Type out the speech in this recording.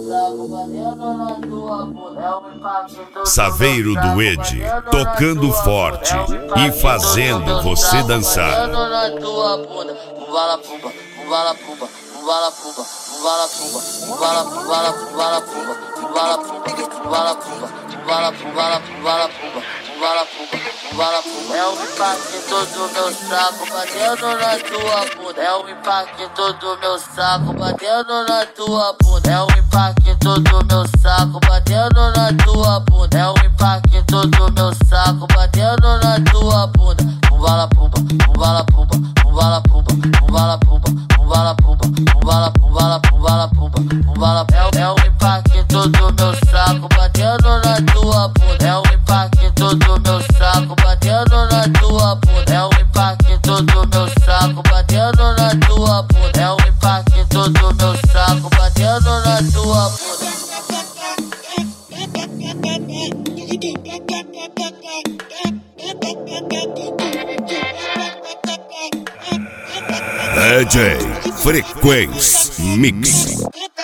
Saveiro do Ed, tocando forte e fazendo você dançar. É o impacto do meu saco batendo na tua bunda. É o impacto do meu saco batendo na tua bunda. É o impacto do meu saco batendo na tua bunda. É o impacto do meu saco batendo na tua bunda. Pumbala pumba, pumbala pumba, pumbala pumba, pumbala pumba, pumbala pumba, pumbala pumbala pumbala pumba, pumbala. É o impacto do meu saco batendo na tua bunda. É o impacto do meu saco batendo na tua bunda. É o impacto do meu saco batendo na tua bunda. É o impacto do meu saco batendo na tua bunda. DJ Frequência Mix.